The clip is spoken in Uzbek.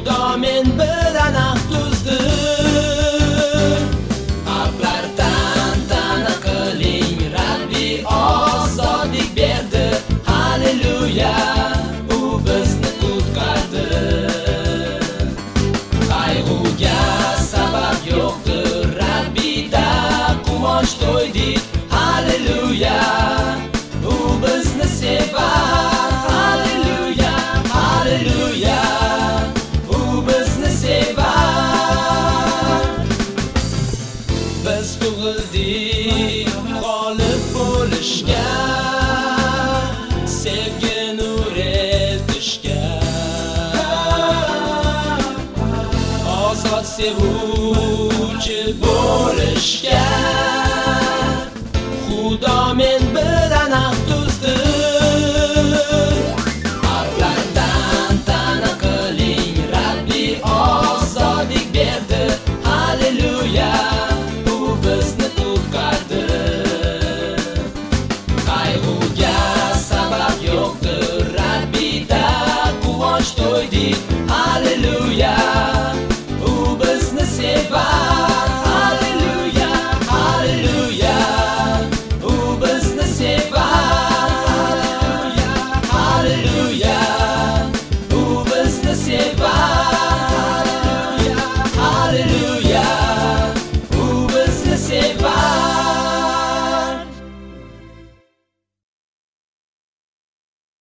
Xudo men bilan ahd tuzdi. Qalblar tantana qiling, Rabbi ozodlik berdi. Halleluya, u bizni qutqardi. Qayg'uga sabab yo'qdir, Rabbida quvonch to'ydik. Halleluya, u bizni sevar. Halleluya, halleluya, u bizni sevar. Biz tug'ildik g'olib bo'lishga, sevgi nur eltishga, ozod sevuvchi bo'lishga.